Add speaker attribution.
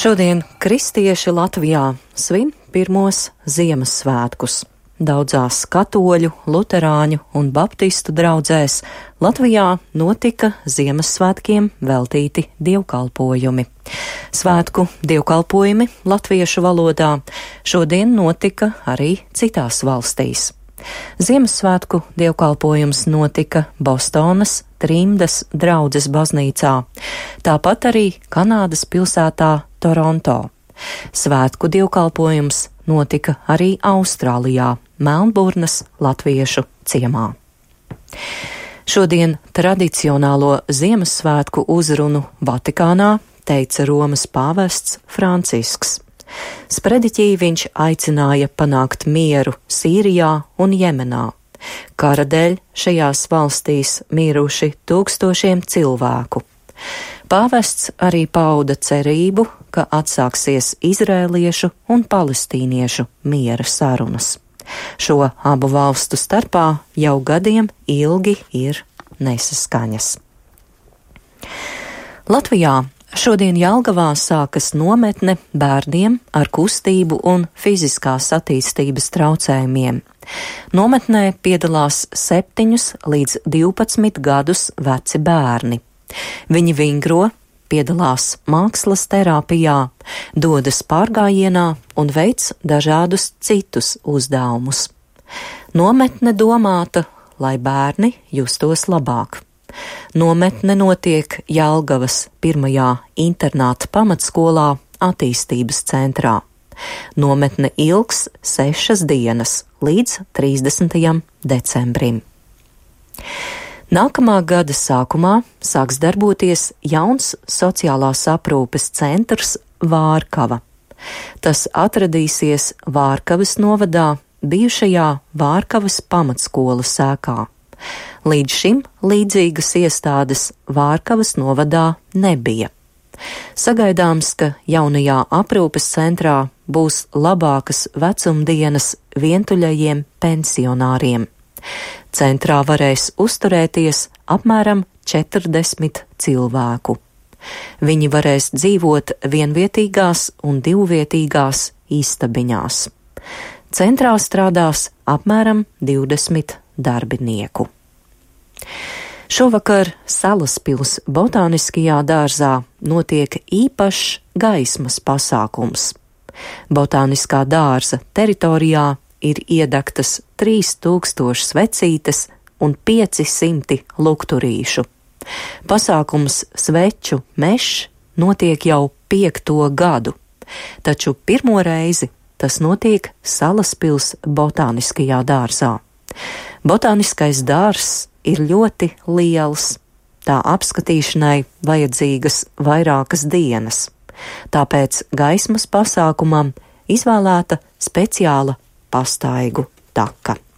Speaker 1: Šodien kristieši Latvijā svin pirmos Ziemassvētkus. Daudzās katoļu, luterāņu un baptistu draudzēs Latvijā notika Ziemassvētkiem veltīti dievkalpojumi. Svētku dievkalpojumi latviešu valodā šodien notika arī citās valstīs. Ziemassvētku dievkalpojums notika Bostonas Trimdas draudzes baznīcā, tāpat arī Kanādas pilsētā Toronto. Svētku dievkalpojums notika arī Austrālijā, Melnburnas latviešu ciemā. Šodien tradicionālo Ziemassvētku uzrunu Vatikānā teica Romas pāvests Francisks. Sprediķī viņš aicināja panākt mieru Sīrijā un Jemenā. Kara dēļ šajās valstīs miruši tūkstošiem cilvēku. Pāvests arī pauda cerību, ka atsāksies izrēliešu un palestīniešu miera sarunas. Šo abu valstu starpā jau gadiem ilgi ir nesaskaņas. Latvijā šodien Jelgavā sākas nometne bērniem ar kustību un fiziskās attīstības traucējumiem. Nometnē piedalās 7 līdz 12 gadus veci bērni. Viņi vingro, piedalās mākslas terapijā, dodas pārgājienā un veic dažādus citus uzdevumus. Nometne domāta, lai bērni justos labāk. Nometne notiek Jelgavas 1. internāta pamatskolā attīstības centrā. Nometne ilgs 6 dienas līdz 30. decembrim. Nākamā gada sākumā sāks darboties jauns sociālās aprūpes centrs Vārkava. Tas atradīsies Vārkavas novadā bijušajā Vārkavas pamatskolas sēkā. Līdz šim līdzīgas iestādes Vārkavas novadā nebija. Sagaidāms, ka jaunajā aprūpes centrā būs labākas vecumdienas vientuļajiem pensionāriem. Centrā varēs uzturēties apmēram 40 cilvēku. Viņi varēs dzīvot vienvietīgās un divvietīgās istabiņās. Centrā strādās apmēram 20 darbinieku. Šovakar Salaspils botāniskajā dārzā notiek īpašs gaismas pasākums. Botāniskā dārza teritorijā ir iedegtas 3000 svecītes un 500 lukturīšu. Pasākums Sveču mešs notiek jau 5. gadu, taču pirmo reizi tas notiek Salaspils botāniskajā dārzā. Botāniskais dārzs ir ļoti liels. Tā apskatīšanai vajadzīgas vairākas dienas. Tāpēc gaismas pasākumam izvēlēta speciāla pastaigu taka.